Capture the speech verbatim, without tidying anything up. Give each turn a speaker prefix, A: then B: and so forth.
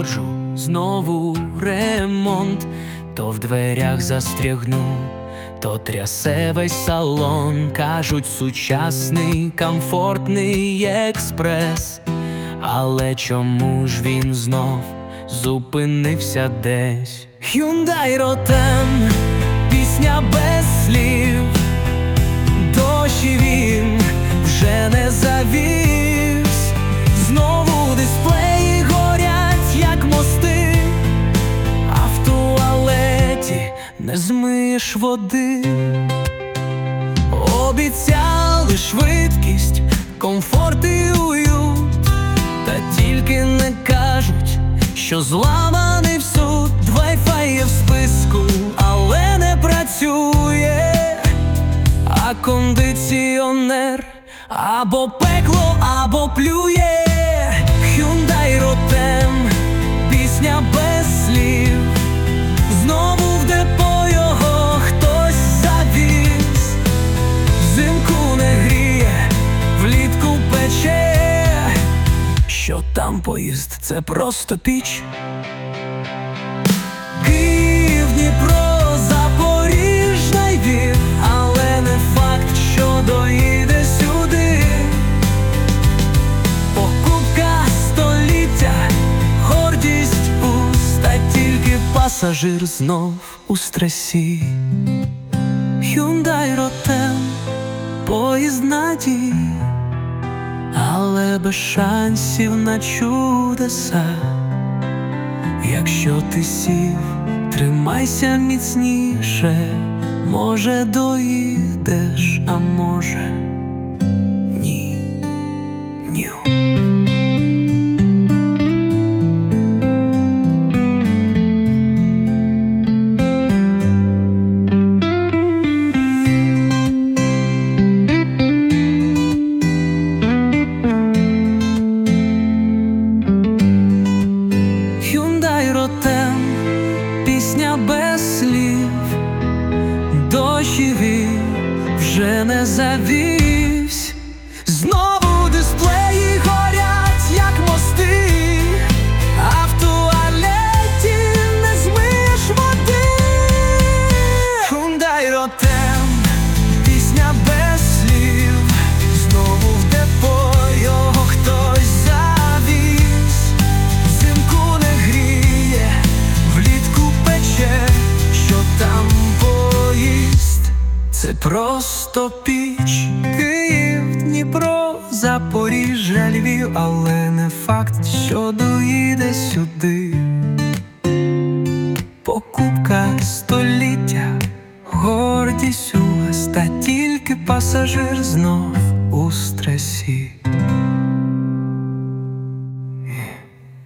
A: заходжу, знову ремонт, то в дверях застрягну, то трясе весь салон. Кажуть, сучасний, комфортний експрес. Але чому ж він знов зупинився десь? Hyundai Rotem, пісня без слів, дощ і він вже не завівсь. Знову дисплеї горять, як мости, а в туалеті не змиєш води. Обіцяли швидкість, комфорт і уют, та тільки не кажуть, що зламаний всюд. Wi-Fi є в списку, але не працює, а кондиціонер або пекло, або плює. Hyundai Rotem, пісня без слів, знову в депо його хтось завіз. Взимку не гріє, влітку пече, що там поїзд, це просто піч. Київ, Дніпро, Запоріжжя, Львів, але не факт, що доїде сюди. Покупка століття, гордість пуста, тільки пасажир знов у стресі. Hyundai Rotem, поїзд надії, але без шансів на чудеса. Якщо ти сів, тримайся міцніше, може доїдеш, а може ні. Ню. Hyundai Rotem, пісня без слів, дощ і він вже не завівсь. Знову дисплеї горять, як мости, а в туалеті не змиєш води. Hyundai Rotem, пісня без слів, знову в депо його хтось завіз. Взимку не гріє, влітку пече, що там поїзд, це просто піч. Київ, Дніпро, Запоріжжя, Львів, але не факт, що доїде сюди. Покупка століття, гордість у вас, та тільки пасажир знов у стресі.